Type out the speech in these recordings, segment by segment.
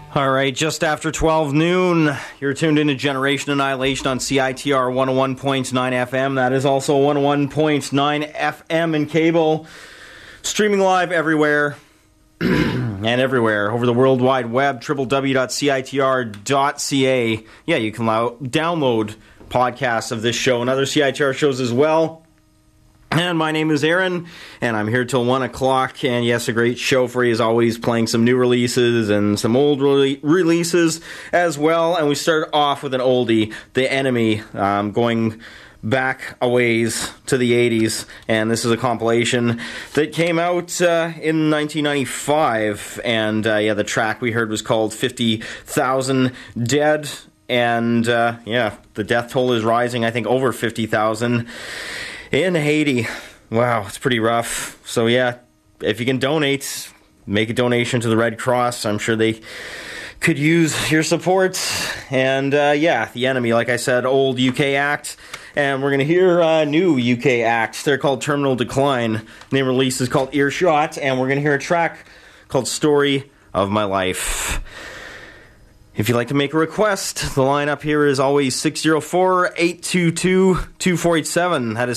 All right, just after 12 noon, you're tuned into Generation Annihilation on CITR 101.9 FM. That is also 101.9 FM in cable. Streaming live everywhere and everywhere over the World Wide Web, www.citr.ca. Yeah, you can download podcasts of this show and other CITR shows as well. And my name is Aaron, and I'm here till 1 o'clock. And yes, a great show for you as always, playing some new releases and some old releases as well. And we start off with an oldie, The Enemy, going back a ways to the 80s. And this is a compilation that came out in 1995. And the track we heard was called 50,000 Dead. And the death toll is rising, I think, over 50,000. In Haiti. Wow, it's pretty rough. So yeah, if you can donate, make a donation to the Red Cross. I'm sure they could use your support. And The Enemy, like I said, old UK act. And we're going to hear a new UK act. They're called Terminal Decline. Name release is called Earshot. And we're going to hear a track called Story of My Life. If you'd like to make a request, the lineup here is always 604-822-2487. That is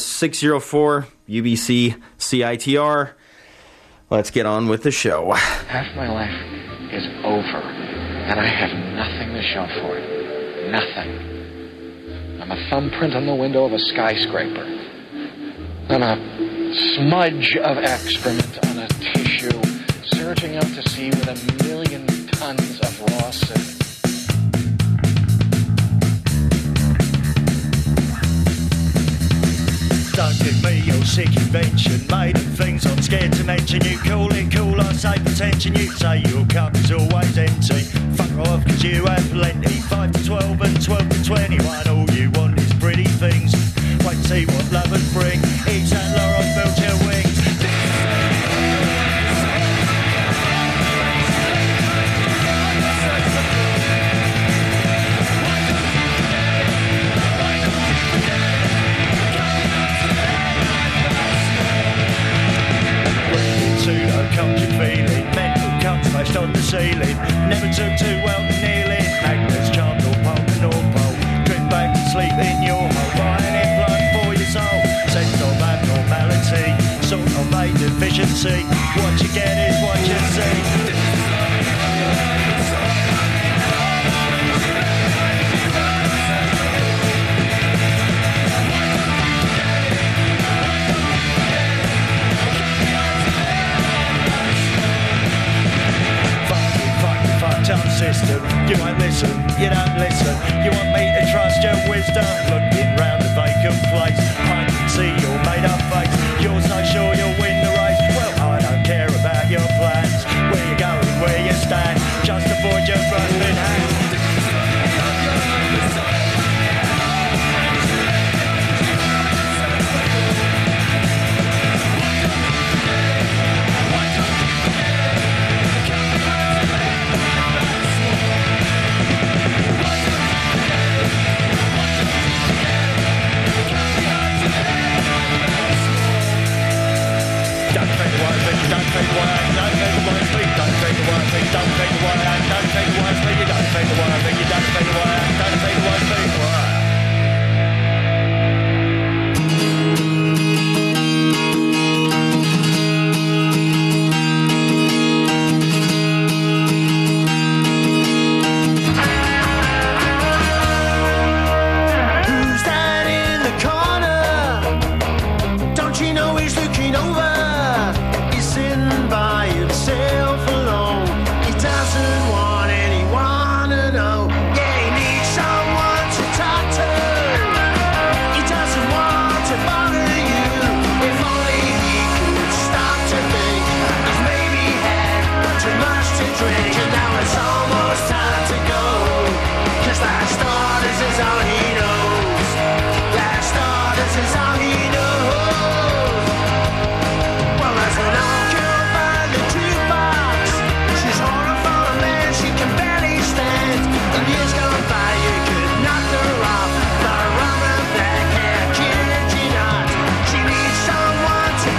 604-UBC-CITR. Let's get on with the show. Half my life is over, and I have nothing to show for it. Nothing. I'm a thumbprint on the window of a skyscraper. I'm a smudge of excrement on a tissue, surging out to sea with 1,000,000 tons of raw silt. Don't give me your sick invention, made of things I'm scared to mention. You call it cool, I say pretension. You say your cup is always empty. Fuck off, cause you have plenty. 5 to 12 and 12 to 21. All you want is pretty things. Wait to see what lovers bring. Each antler on built your wings. Country feeling, mental cuts smashed on the ceiling. Never took too well to kneeling. Magnets charmed or pole to North Pole. Drink back and sleep in your hole. Buy an implant for your soul. Sense of abnormality, sort of a deficiency. What you get is what you see. System. You won't listen, you don't listen. You want me to trust your wisdom. Looking round the vacant place, I can see your made up face. You're so sure you'll win the race. Well, I don't care about your plans. Where you going, where you stand. Just avoid your grasping hand.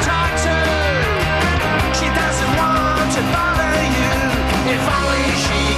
If only she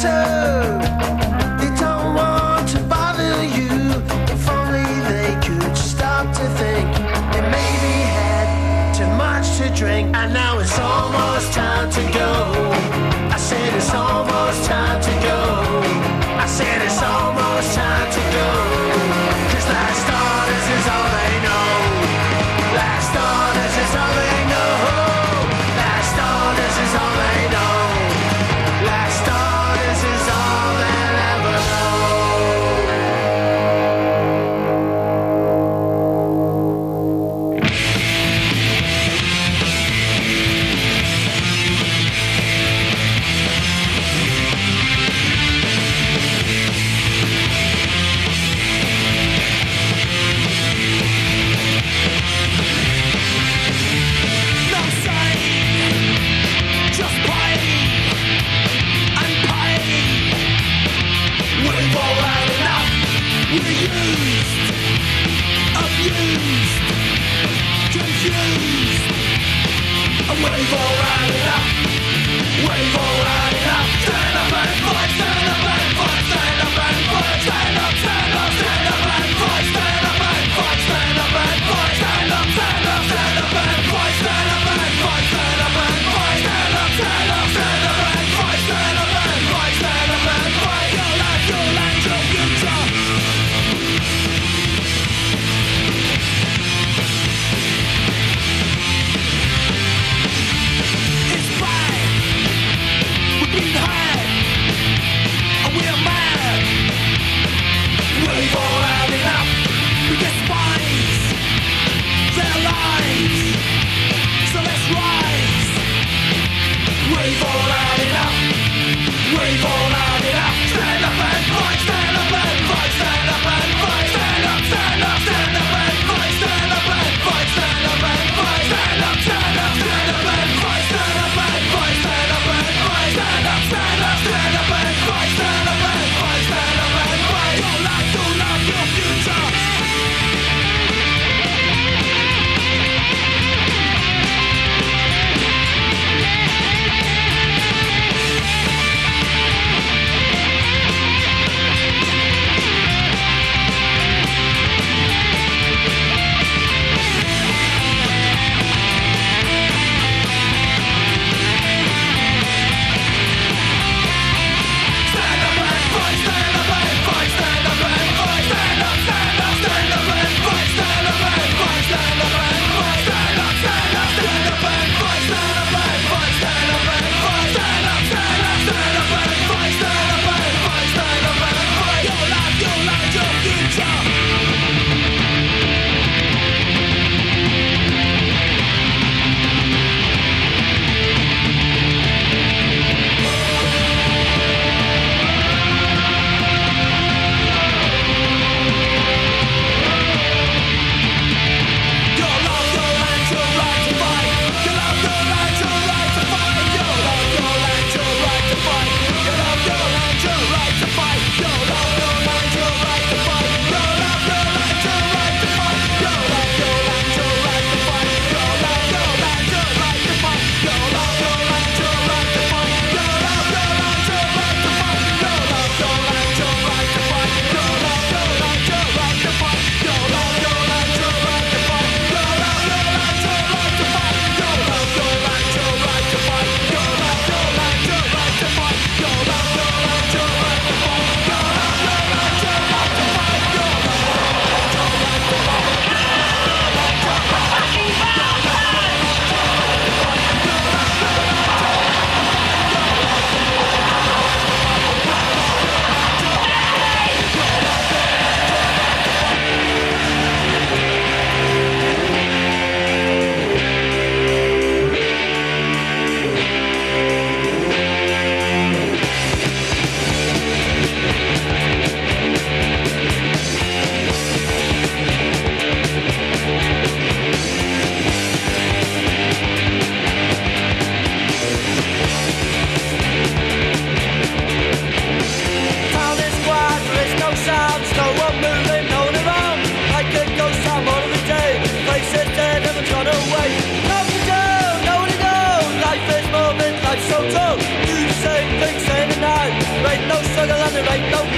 to. They don't want to bother you. If only they could stop to think. They maybe had too much to drink. And now it's almost time to go. I said it's almost time to go. I said it's almost time to go. 'Cause last orders is all they know. Last orders is all they know. Last orders is all they know. Last orders is all they'll ever We've all had enough. We've all had enough. Stand up and fight. Stand up and fight. Stand up and fight. Stand up, stand up, stand up and fight. Stand up and fight. Stand up and fight. Stand up, stand up, stand up and fight. Stand up and fight. Stand up and fight. Stand up, stand up, stand up and fight. Stand up and fight. Stand up and fight. Your life, your land, your future. We've all had enough. We despise their lives. So let's rise. We've all had enough. We've all had enough. Stand up and fight. Stand up and fight. Stand up and fight. Stand up, stand up, stand up and fight. Stand up and fight. Stand up and fight. Stand up, stand up, stand up and fight. Stand up and fight. Stand up and fight. Stand up, stand up, stand up and fight. Stand up and fight. Stand up and fight. Your life, your love, your future.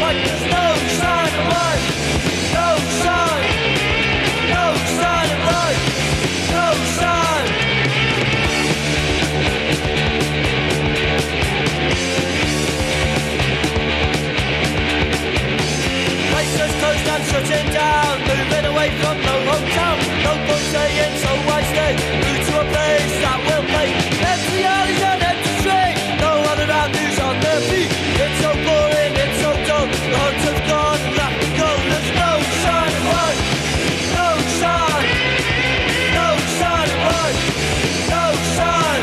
like there's no sign of life. No sign. No sign of life. No sign. Places closed and shutting down, moving away from no hometown. No point saying, so I stay through to a place that will play. Empty alleys and empty streets, no one around who's on their feet. It's so boring, it's so dull, the hunt has gone and left the goal. There's no sign of life, no sign, no sign of life, no sign.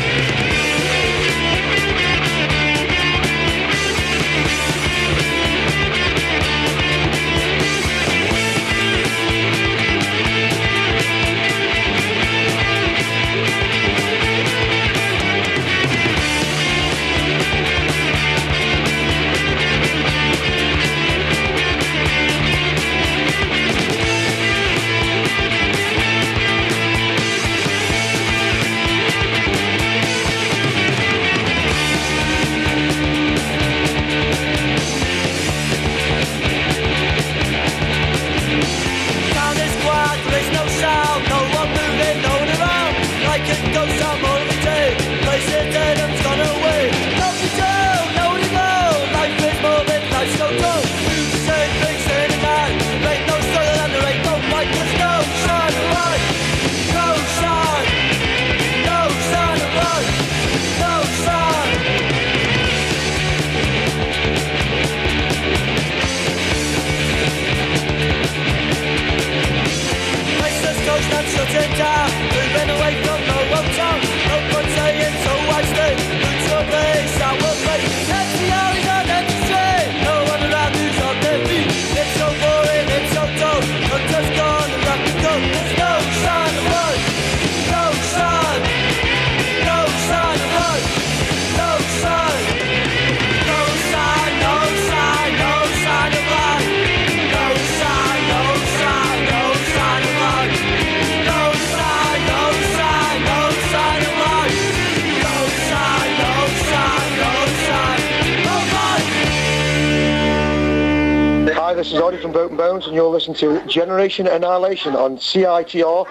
This is Audie from Broken Bones, and you're listening to Generation Annihilation on CITR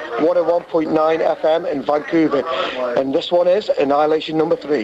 101.9 FM in Vancouver. And this one is Annihilation number 3.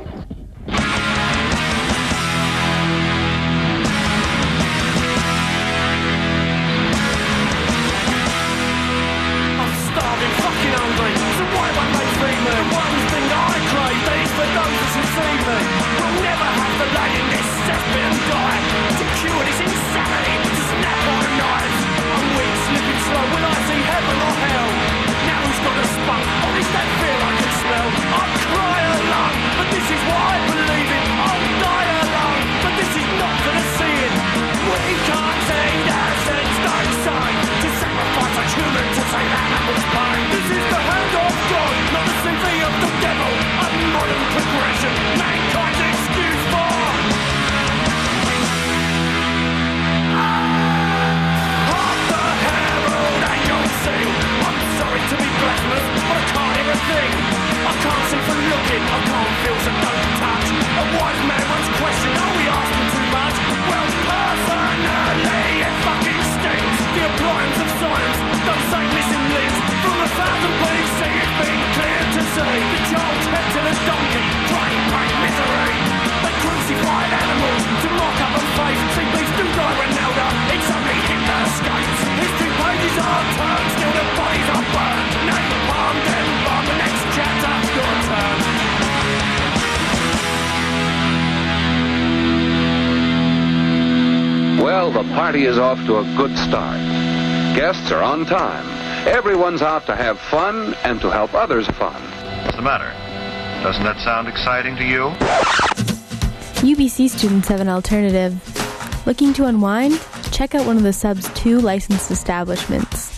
Well, the party is off to a good start. Guests are on time. Everyone's out to have fun and to help others fun. What's the matter? Doesn't that sound exciting to you? UBC students have an alternative. Looking to unwind? Check out one of the sub's 2 licensed establishments.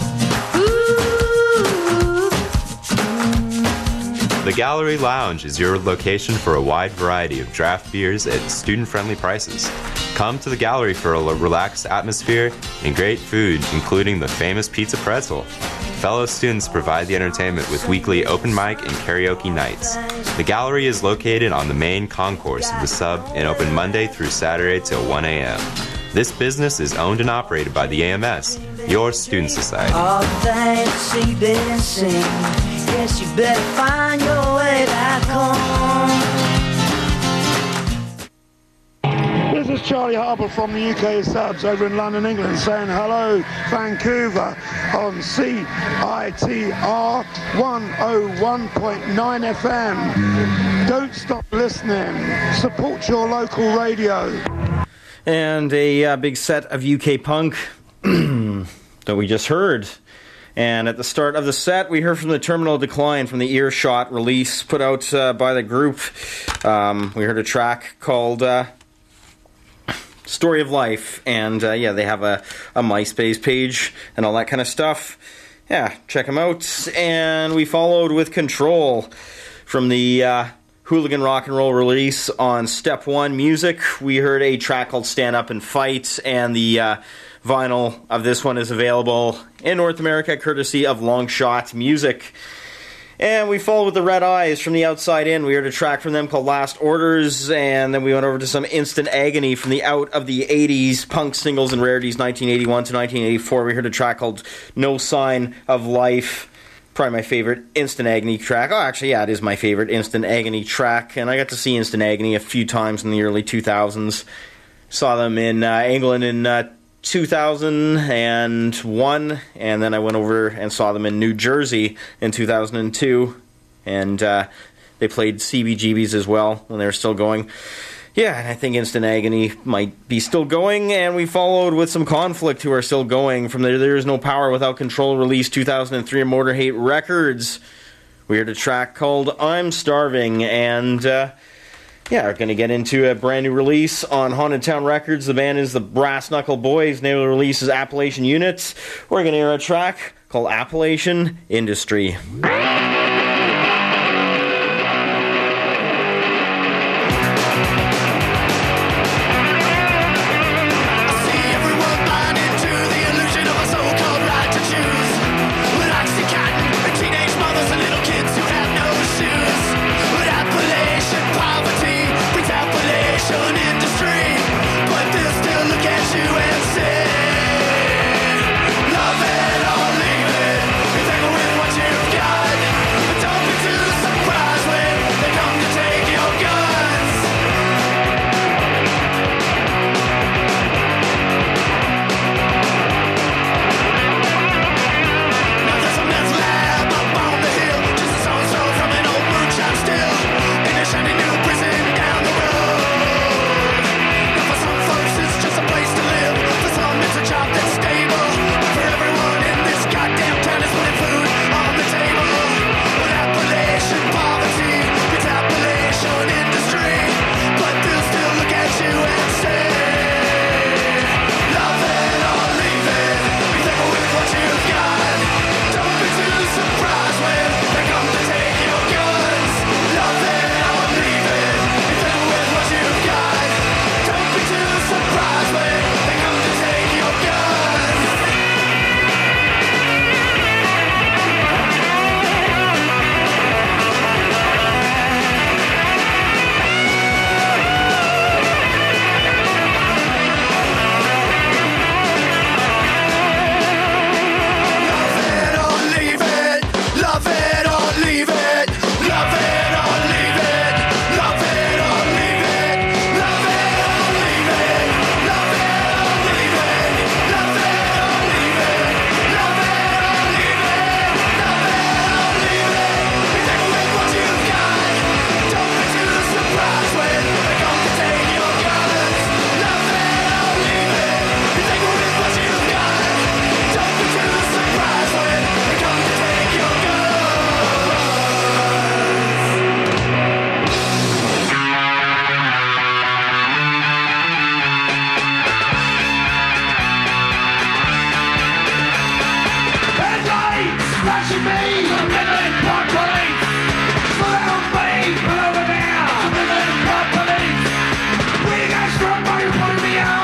The Gallery Lounge is your location for a wide variety of draft beers at student-friendly prices. Come to the Gallery for a relaxed atmosphere and great food, including the famous pizza pretzel. fellow students provide the entertainment with weekly open mic and karaoke nights. The gallery is located on the main concourse of the sub and open Monday through Saturday till 1 a.m. This business is owned and operated by the AMS, your student society. All the things you've been singing, yes, you better find your way back home. This is Charlie Harper from the UK subs over in London, England, saying hello, Vancouver, on CITR 101.9 FM. Don't stop listening. Support your local radio. And a big set of UK punk that we just heard. And at the start of the set, we heard from the Terminal Decline from the Earshot release put out by the group. We heard a track called Story of Life, and they have a MySpace page and all that kind of stuff. Yeah, check them out. And we followed with Control from the Hooligan Rock and Roll release on Step 1 Music. We heard a track called Stand Up and Fight, and the vinyl of this one is available in North America courtesy of Longshot Music. And we followed with the Red Eyes from the Outside In. We heard a track from them called Last Orders, and then we went over to some Instant Agony from the out of the 80s punk singles and rarities 1981 to 1984. We heard a track called No Sign of Life. Probably my favorite Instant Agony track. Oh, actually, yeah, it is my favorite Instant Agony track. And I got to see Instant Agony a few times in the early 2000s. Saw them in England in 2001, and then I went over and saw them in New Jersey in 2002, and they played CBGBs as well when they were still going. Yeah, and I think Instant Agony might be still going, and we followed with some Conflict, who are still going, from the There Is No Power Without Control release 2003 on Motor Hate Records. We heard a track called I'm Starving, and we're going to get into a brand new release on Haunted Town Records. The band is the Brass Knuckle Boys. Name of the release is Appalachian Units. We're going to hear a track called Appalachian Industry.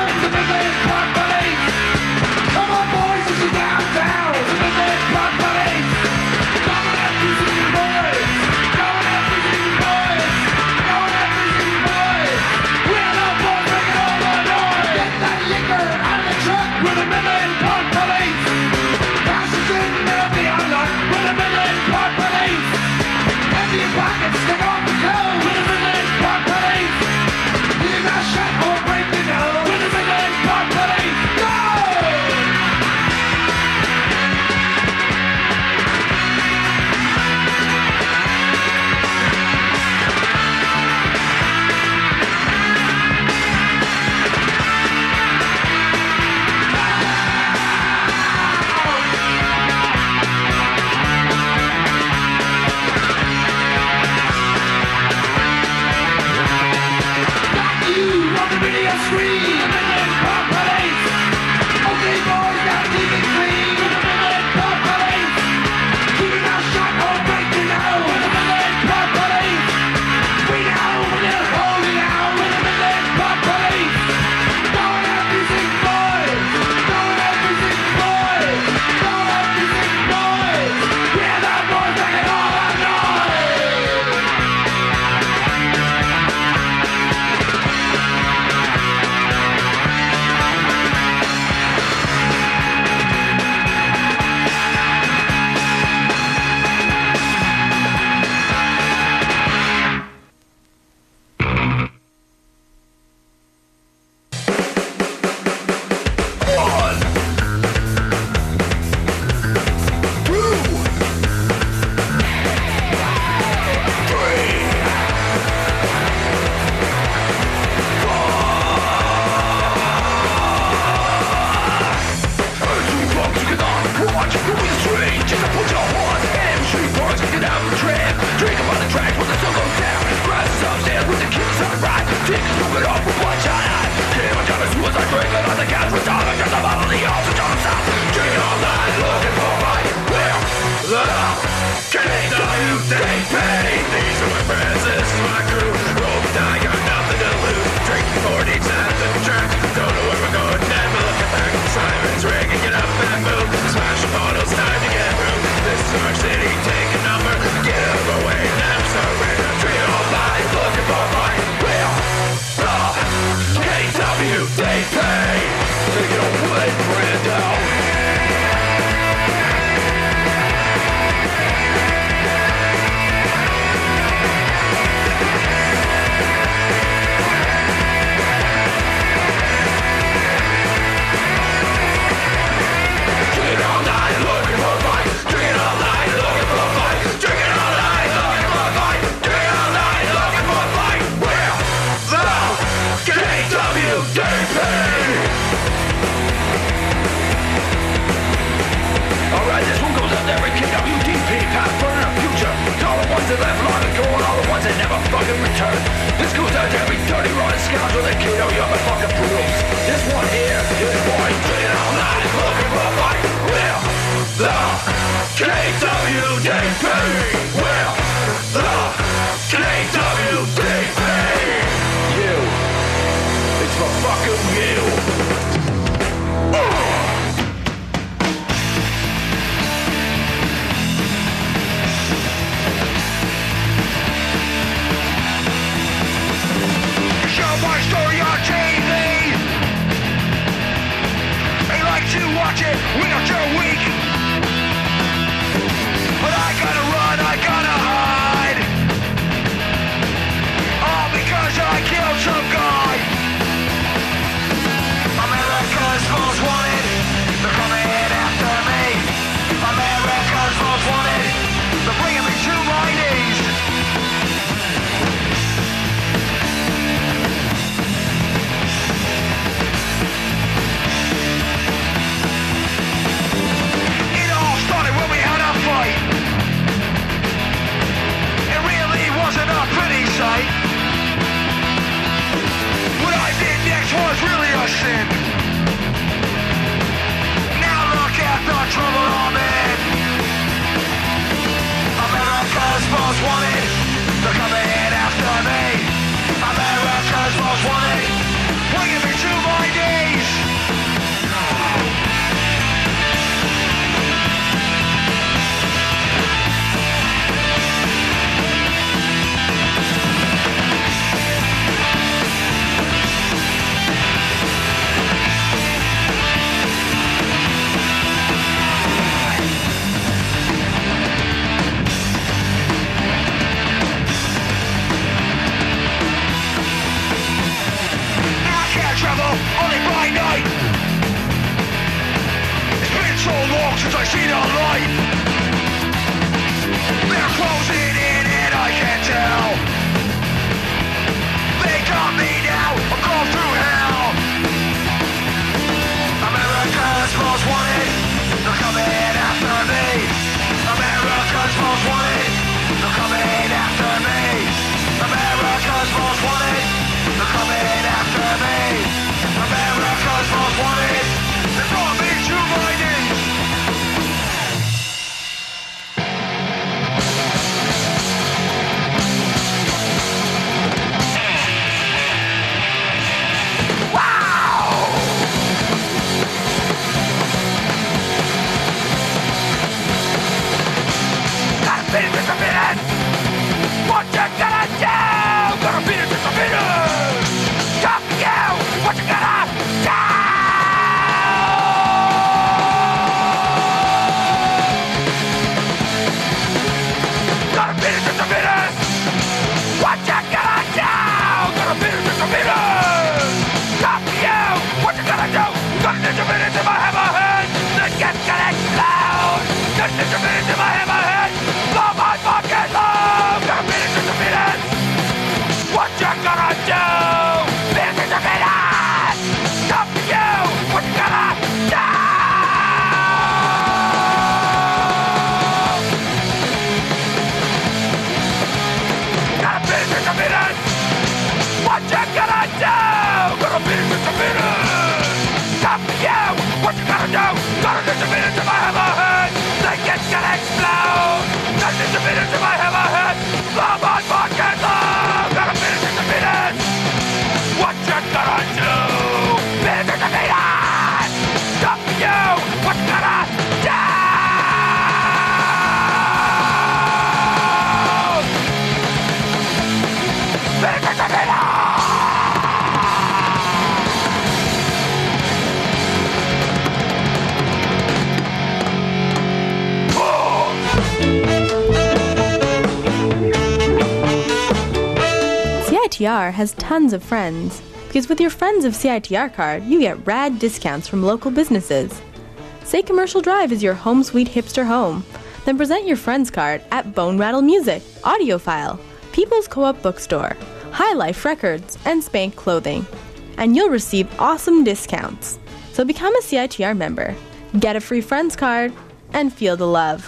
Come on, boys, this is downtown. The Midland Park Police. America's most wanted, they're coming after me. CITR has tons of friends, because with your Friends of CITR card, you get rad discounts from local businesses. Say Commercial Drive is your home sweet hipster home. Then present your Friends card at Bone Rattle Music, Audiophile, People's Co-op Bookstore, High Life Records, and Spank Clothing. And you'll receive awesome discounts. So become a CITR member, get a free Friends card, and feel the love.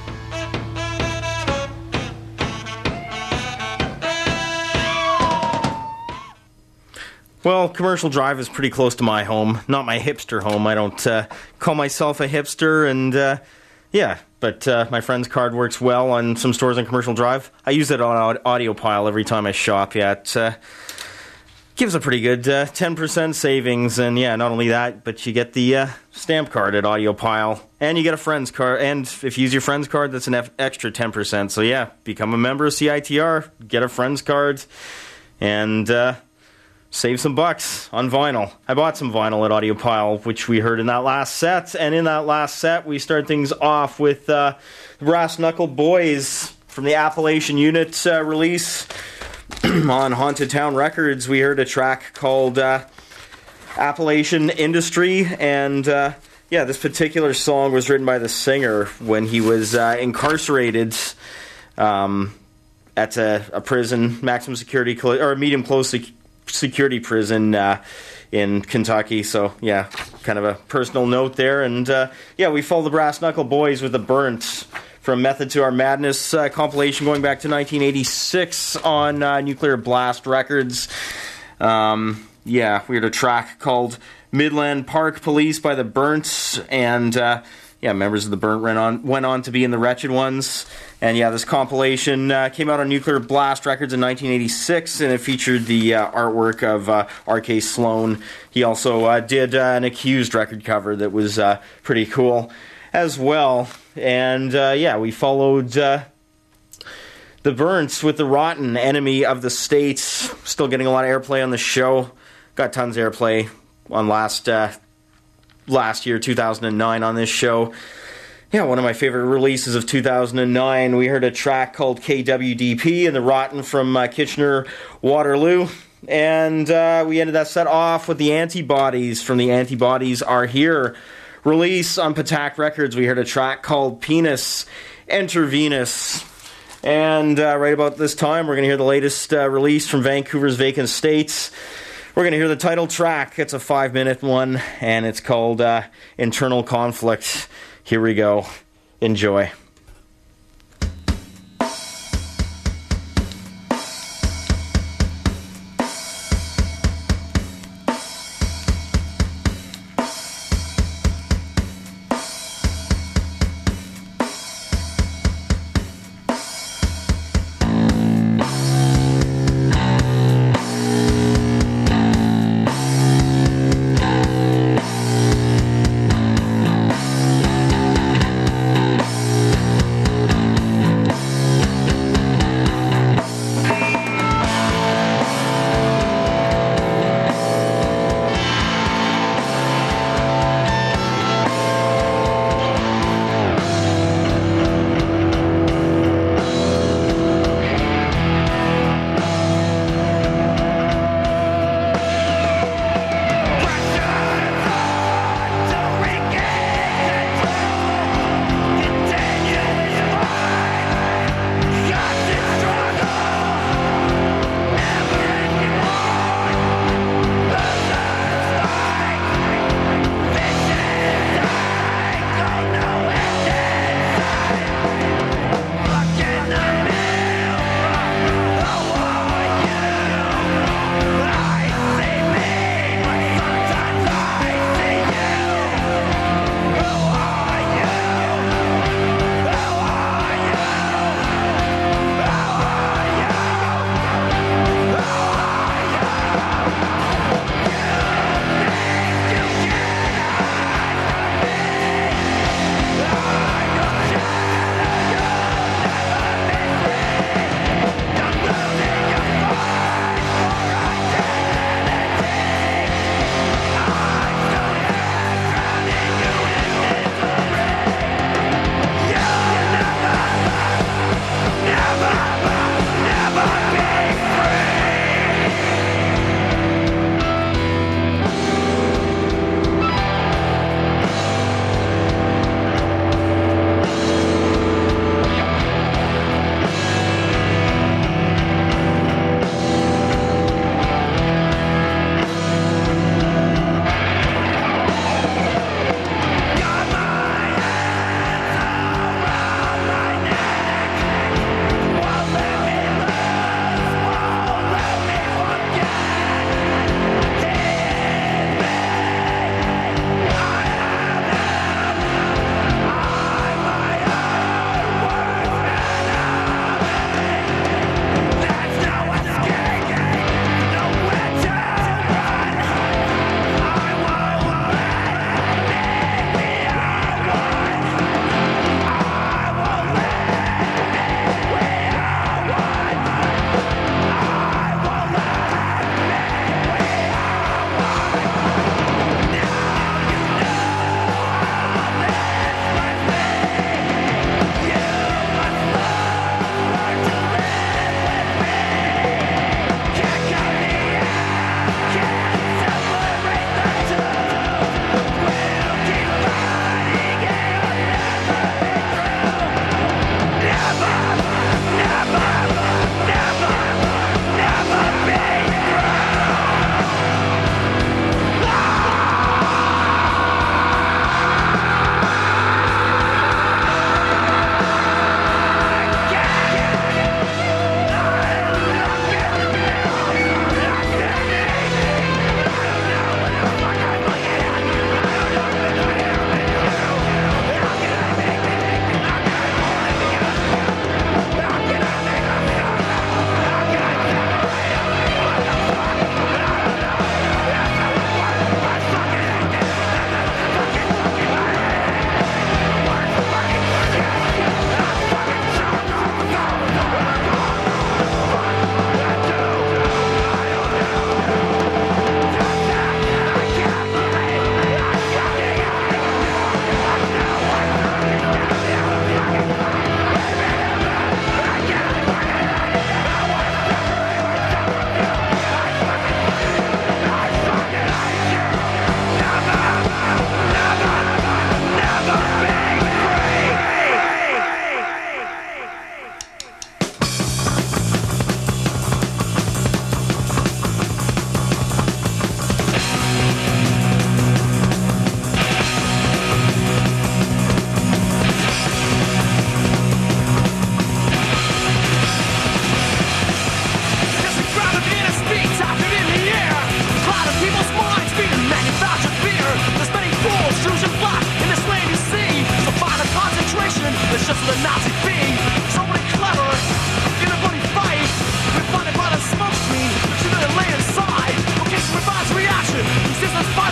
Well, Commercial Drive is pretty close to my home. Not my hipster home. I don't call myself a hipster, and but my friend's card works well on some stores on Commercial Drive. I use it on Audiophile every time I shop. Yeah, it gives a pretty good 10% savings, and yeah, not only that, but you get the stamp card at Audiophile, and you get a friend's card, and if you use your friend's card, that's an extra 10%. So yeah, become a member of CITR, get a friend's card, and save some bucks on vinyl. I bought some vinyl at Audiophile, which we heard in that last set. And in that last set, we start things off with the Brass Knuckle Boys from the Appalachian Unit release on Haunted Town Records. We heard a track called Appalachian Industry. And this particular song was written by the singer when he was incarcerated at a prison, maximum security, or a medium close security prison in Kentucky. So yeah, kind of a personal note there. And we follow the Brass Knuckle Boys with The Burnt from Method to Our Madness compilation going back to 1986 on Nuclear Blast Records. We had a track called Midland Park Police by The Burnt, and members of The Burnt went on to be in The Wretched Ones. And this compilation came out on Nuclear Blast Records in 1986, and it featured the artwork of R.K. Sloan. He also did an Accused record cover that was pretty cool as well. And we followed The Burnts with The Rotten, Enemy of the States. Still getting a lot of airplay on the show. Got tons of airplay on last year, 2009, on this show. Yeah, one of my favorite releases of 2009. We heard a track called KWDP and The Rotten from Kitchener-Waterloo. And we ended that set off with the Antibodies from the Antibodies Are Here release on Patak Records. We heard a track called Penis Intravenous. And right about this time, we're going to hear the latest release from Vancouver's Vacant States. We're going to hear the title track. It's a 5-minute one, and it's called Internal Conflict. Here we go. Enjoy.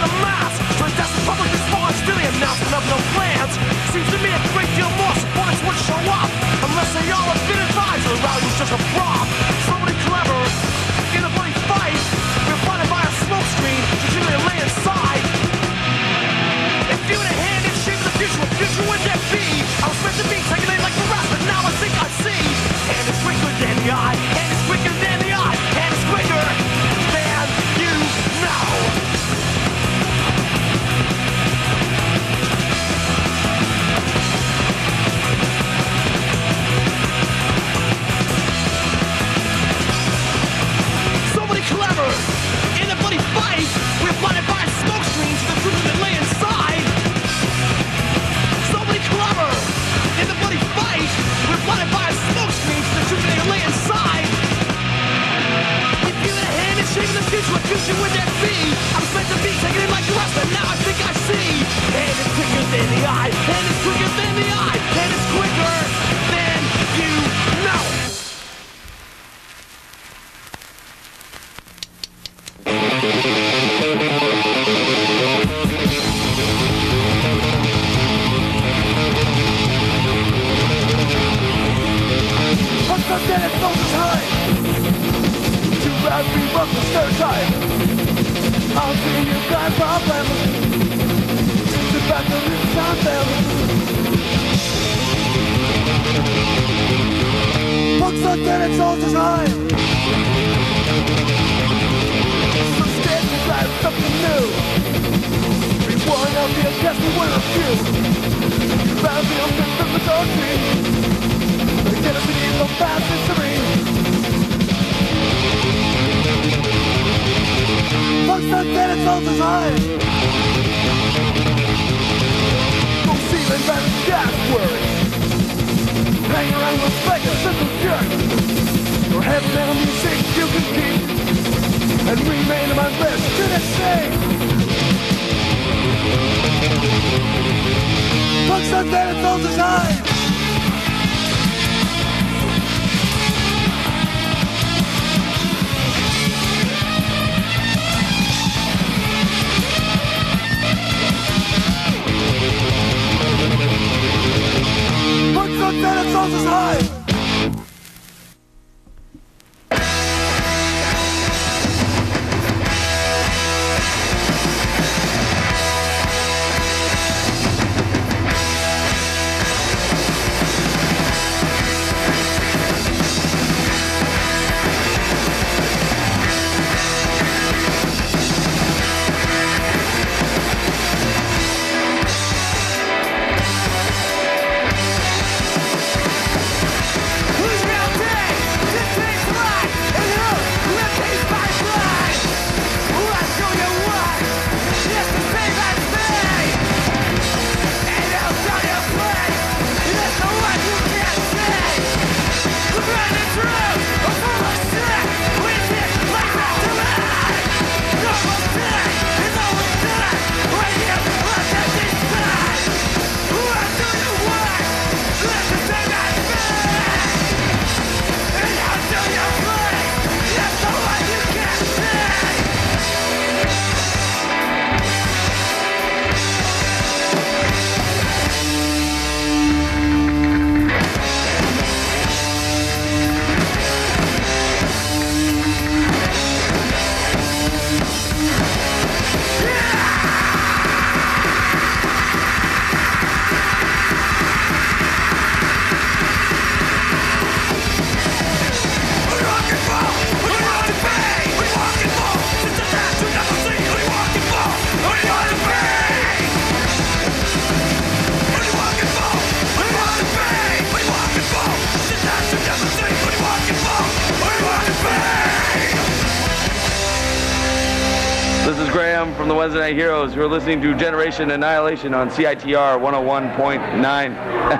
a mask. So that's the public response to the announcement of no plans. Seems to me a great deal more supporters would show up, unless they all have been advised or the rally was just a prop. Somebody clever in a bloody fight. We're blinded by a smoke screen, so you may lay inside. If you had a hand in shaping the future, what future would that be? I was meant to be taking it like the rest, but now I think I see. And it's quicker than the eye, and it's quicker than the eye, and it's quicker than you know. Somebody clever in a bloody fight. We're blinded by a smoke screen to the truth that lay inside. Somebody clever in the bloody fight. We're blinded by a smoke screen to the truth that lay inside. If you had a hand in shaping the future, what future would that be? I was meant to be taking it like the rest, but now I think I see. And it's quicker than the eye, and it's quicker than the eye, and it's quicker than you know. I'm dead at all the time. Too bad we broke the stereotype. I'll see you got a problem. It's about to lose on them. Punks are dead at all the time. So scared to try something new. We want to be a guest, we want a few. You better be a fit for the country. Get us in so fast and serene. Punks are dead, it's all design. Go ceiling by the gas worry. Hang around with like a simple jerk. Your heavy metal music you can keep. And remain on my lips to the same. Punks are dead, it's all design. Punks are dead, it's all design. This is Graham from the Wednesday Night Heroes. You're listening to Generation Annihilation on CITR 101.9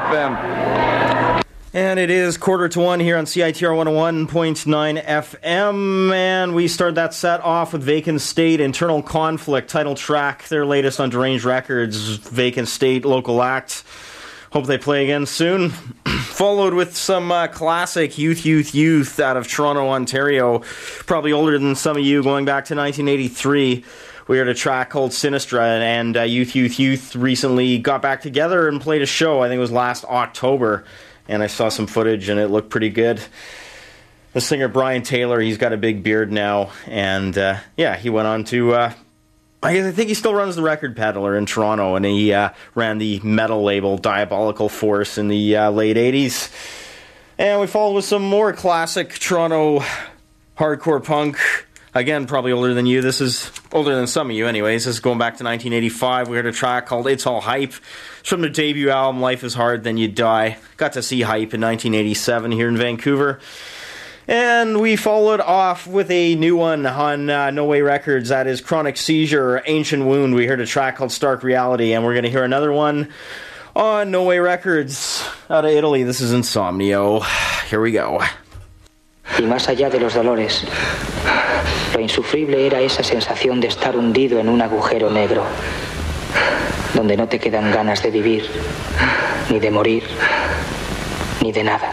FM. And it is 1:45 here on CITR 101.9 FM, and we start that set off with Vacant State, Internal Conflict, title track, their latest on Deranged Records, Vacant State, local act. Hope they play again soon. Followed with some classic Youth out of Toronto, Ontario, probably older than some of you, going back to 1983, we heard a track called Sinistra, and Youth recently got back together and played a show. I think it was last October, and I saw some footage, and it looked pretty good. The singer Brian Taylor, he's got a big beard now, and he went on to, I think he still runs the Record Peddler in Toronto, and he ran the metal label Diabolical Force in the late 80s. And we followed with some more classic Toronto hardcore punk. Again, probably older than you. This is older than some of you anyways. This is going back to 1985. We heard a track called It's All Hype. It's from their debut album, Life Is Hard, Then You Die. Got to see Hype in 1987 here in Vancouver. And we followed off with a new one on No Way Records. That is Chronic Seizure, Ancient Wound. We heard a track called Stark Reality. And we're going to hear another one on No Way Records out of Italy. This is Insomnio. Here we go. Y más allá de los dolores, lo insufrible era esa sensación de estar hundido en un agujero negro, donde no te quedan ganas de vivir, ni de morir, ni de nada.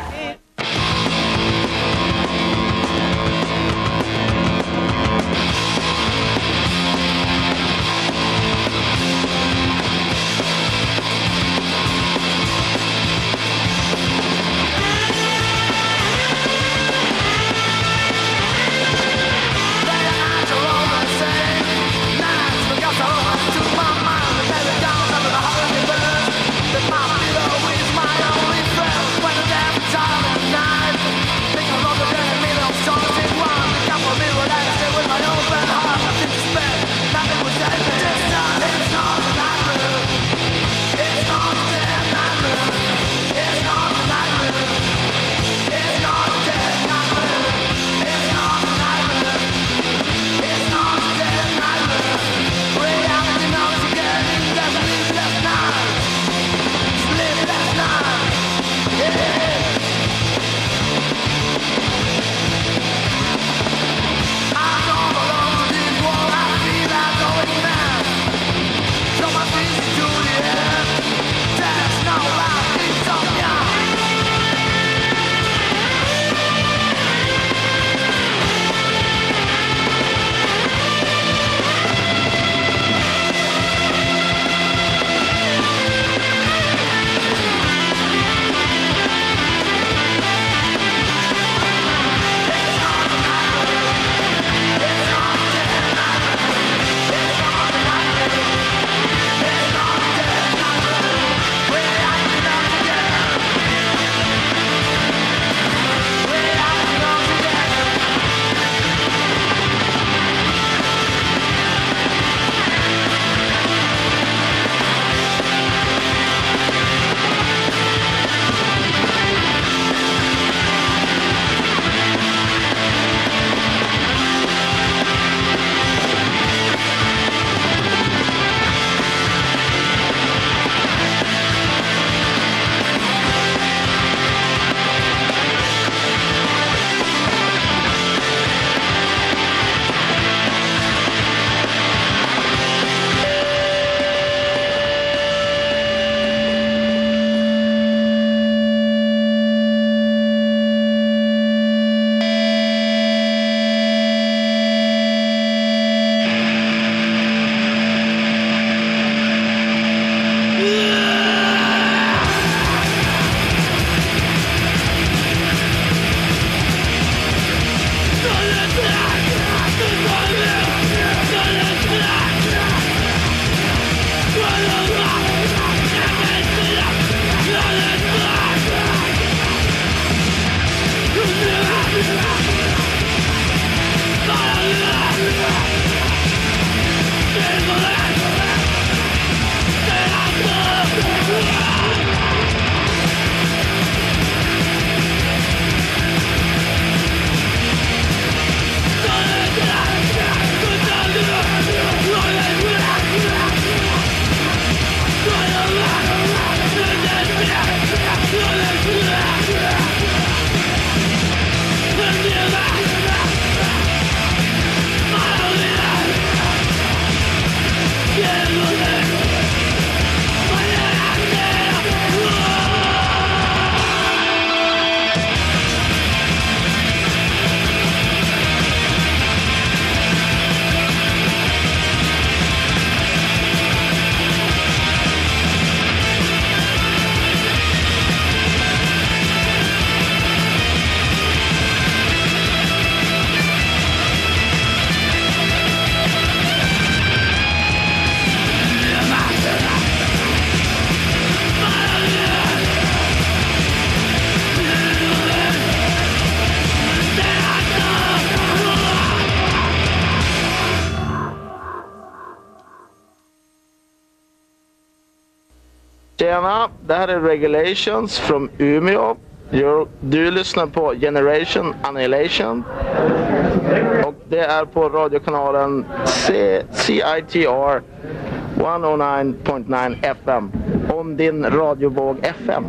My only friend when the damn time Tjena, det här är Regulations från Umeå. Du lyssnar på Generation Annihilation. Och det är på radiokanalen CITR 109.9 FM. Om din radiovåg FM.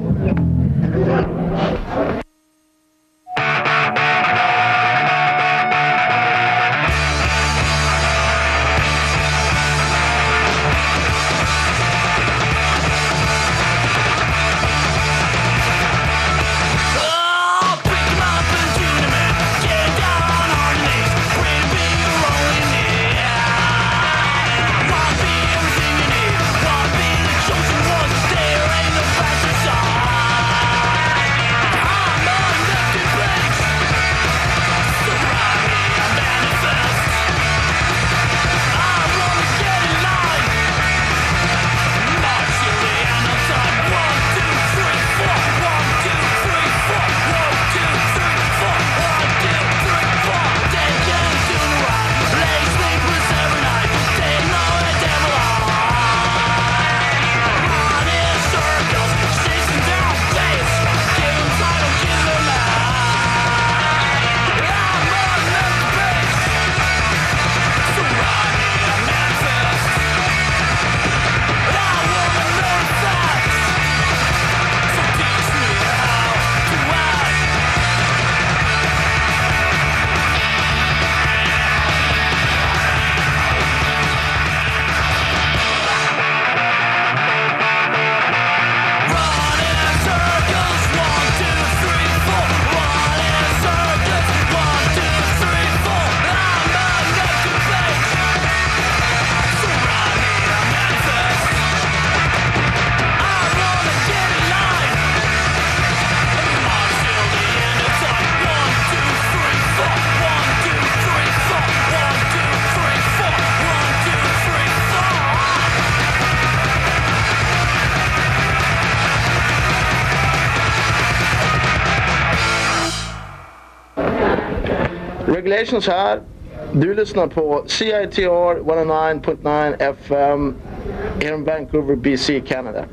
Regulations här. Du lyssnar på CITR 109.9 FM in Vancouver, BC, Canada.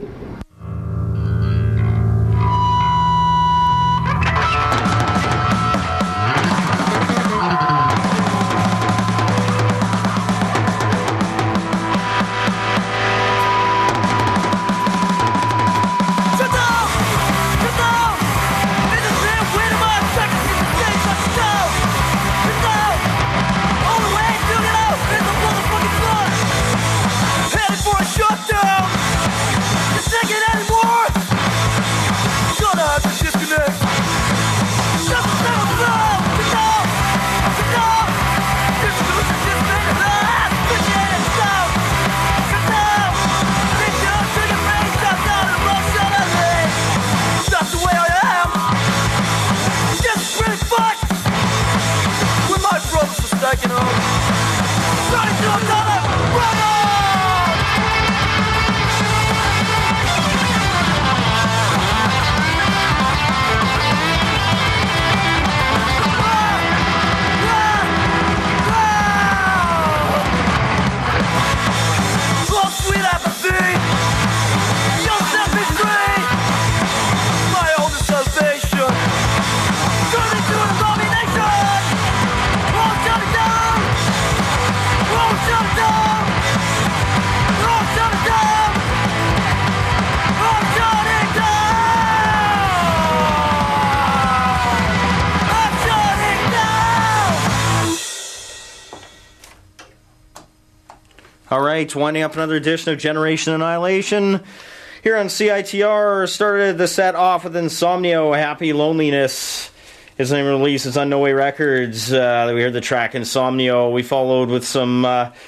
All right, winding up another edition of Generation Annihilation here on CITR. Started the set off with Insomnio, Happy Loneliness. His name release is on No Way Records. We heard the track Insomnio. We followed with some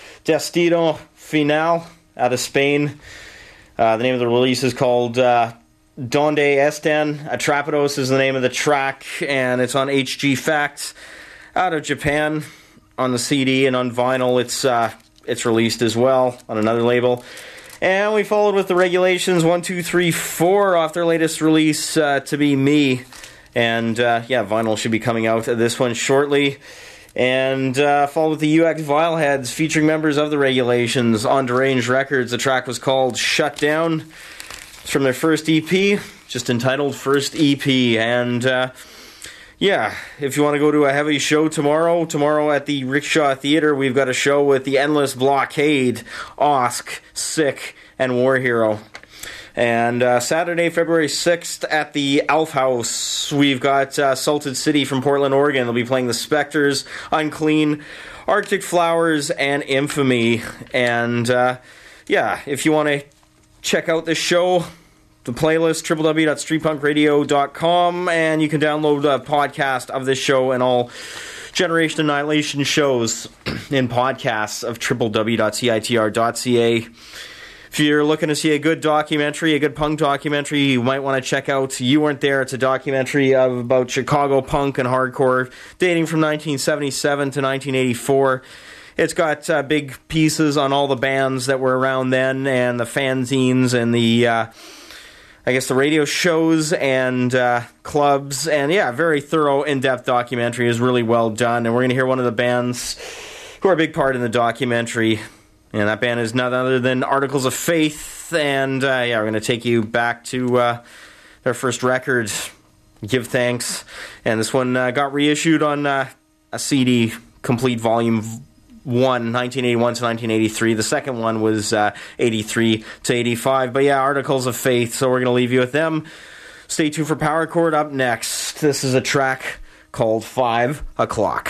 Destino Final out of Spain. The name of the release is called Donde Están. Atrapados is the name of the track, and it's on HG Facts out of Japan on the CD, and on vinyl it's released as well on another label. And we followed with the Regulations 1, 2, 3, 4 off their latest release, To Be Me. And vinyl should be coming out of this one shortly. And followed with the UX Vileheads featuring members of the Regulations on Deranged Records. The track was called Shut Down. It's from their first EP, just entitled First EP. And yeah, if you want to go to a heavy show tomorrow at the Rickshaw Theatre, we've got a show with the Endless Blockade, Osk, Sick, and War Hero. And Saturday, February 6th at the Alf House, we've got Salted City from Portland, Oregon. They'll be playing The Spectres, Unclean, Arctic Flowers, and Infamy. And yeah, if you want to check out this show, the playlist, www.streetpunkradio.com, and you can download a podcast of this show and all Generation Annihilation shows in podcasts of www.citr.ca. If you're looking to see a good documentary, a good punk documentary, you might want to check out You Weren't There. It's a documentary about Chicago punk and hardcore dating from 1977 to 1984. It's got big pieces on all the bands that were around then and the fanzines and the, I guess, the radio shows and clubs. And yeah, very thorough, in-depth documentary. Is really well done. And we're going to hear one of the bands who are a big part in the documentary. And that band is none other than Articles of Faith. And yeah, we're going to take you back to their first record, Give Thanks. And this one got reissued on a CD, Complete Volume 1, 1981 to 1983. The second one was 83 to 85. But yeah, Articles of Faith. So we're going to leave you with them. Stay tuned for Power Chord up next. This is a track called 5 O'Clock.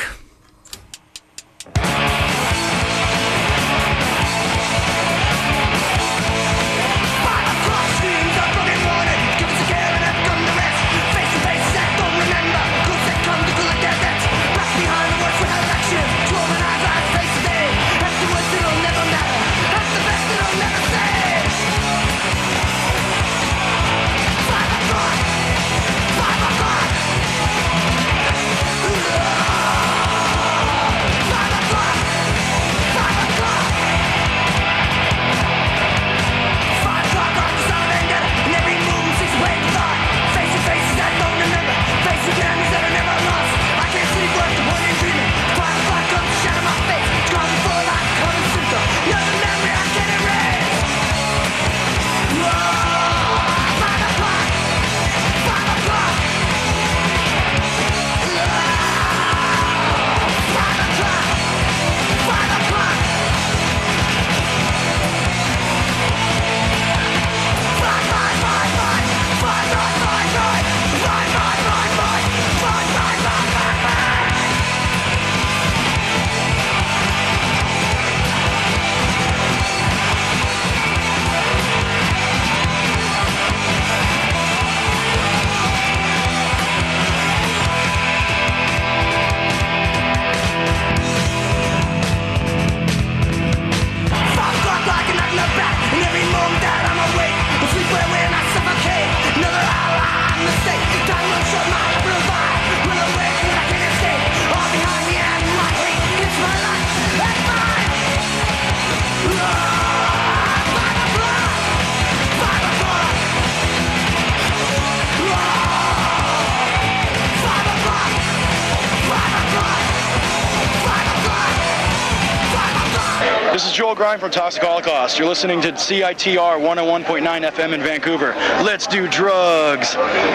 This is Joel Grime from Toxic Holocaust. You're listening to CITR 101.9 FM in Vancouver. Let's do drugs.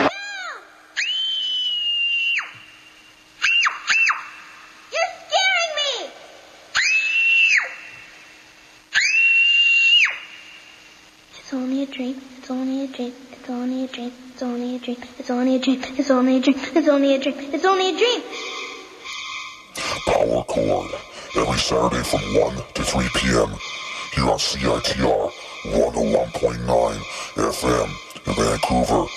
It's only a dream, it's only a dream, it's only a dream, it's only a dream, it's only a dream, it's only a dream, it's only a dream, it's only a dream. Power Chord, every Saturday from 1 to 3 p.m. here on CITR 101.9 FM in Vancouver.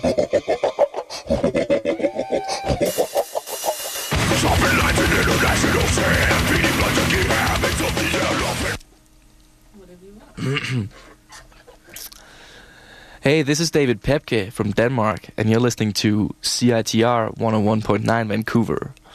Hey, this is David Pepke from Denmark, and you're listening to CITR 101.9 Vancouver.